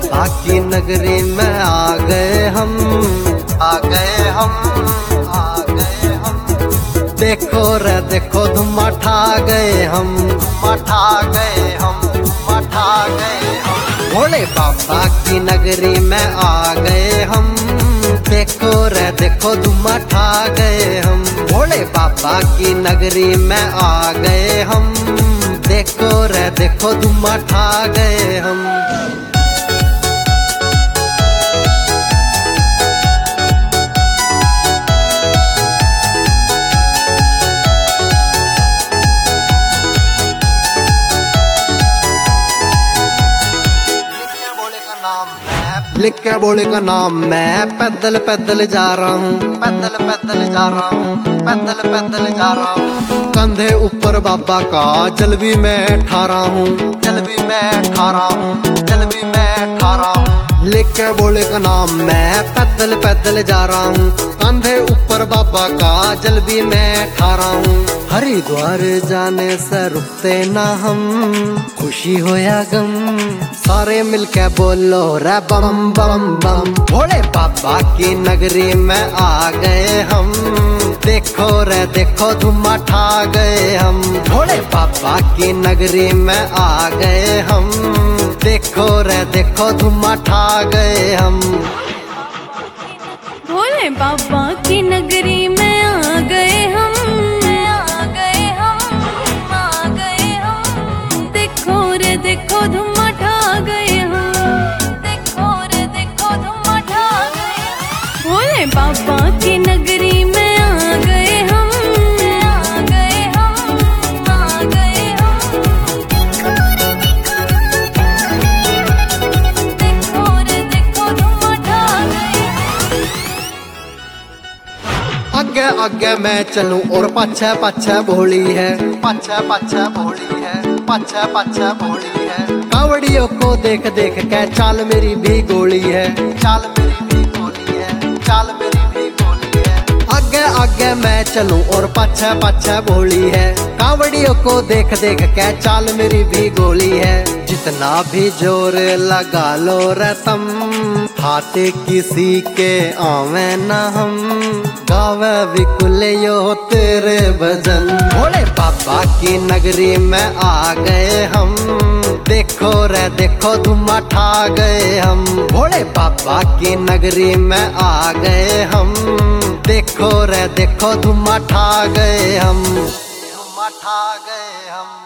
बाबा की नगरी में आ गए हम, आ गए हम, आ गए हम। देखो रे देखो धूम मचा गए हम, मचा गए हम, मचा गए हम। भोले बाबा की नगरी में आ गए हम, देखो रे देखो धूम मचा गए हम। भोले बाबा की नगरी में आ गए हम, देखो रे देखो धूम मचा गए हम। लिख के भोले का नाम मैं पैदल पैदल जा रहा हूँ, पैदल पैदल जा रहा हूँ, पैदल पैदल जा रहा हूँ। कंधे ऊपर बाबा का जल भी मैं ठा हूँ, जल भी मैं ठा हूँ, जल भी मैं ठा हूँ। लिख के भोले का नाम मैं पैदल पैदल जा रहा हूँ, कंधे ऊपर बाबा का जल भी मैं ठा हूँ। हरिद्वार जाने से रुकते ना हम, खुशी हो या गम सारे मिलके बोलो रे बम बम बम। भोले बाबा की नगरी में आ गए हम, देखो रे देखो धूम मचा गए हम। भोले बाबा की नगरी में आ गए हम, देखो रे देखो धूम मचा गए हम। भोले बाबा की नगरी में आ गए हम, आ गए हम, आ गए हम। देखो रे देखो धूम मचा गए हम, देखो रे देखो धूम मचा गए हम। भोले बाबा की नगरी में आ गए हम, आ गए हम, आ गए हम। देखो रे देखो धूम मचा गए हम। आगे आगे मैं चलूं और पाछे पाछे भोली है, पाछे पाछे भोली है, पाछे पाछे भोली है। कावड़ियों को देख देख के चाल मेरी भी गोली है, चाल मेरी भी गोली है, चाल मेरी भी गोली है। आगे आगे मैं चलूं और पाछे पाछे भोली है। कावड़ियों को देख देख के चाल मेरी भी गोली है। जितना भी जोर लगा लो रे तुम, हाथ किसी के आवे न हम। गावे विकुल यो तेरे भजन, भोले बाबा की नगरी में आ गए हम, देखो रे देखो धूम मचा गए हम। भोले बाबा की नगरी में आ गए हम, देखो रे देखो धूम मचा गए हम, धूम मचा गए हम।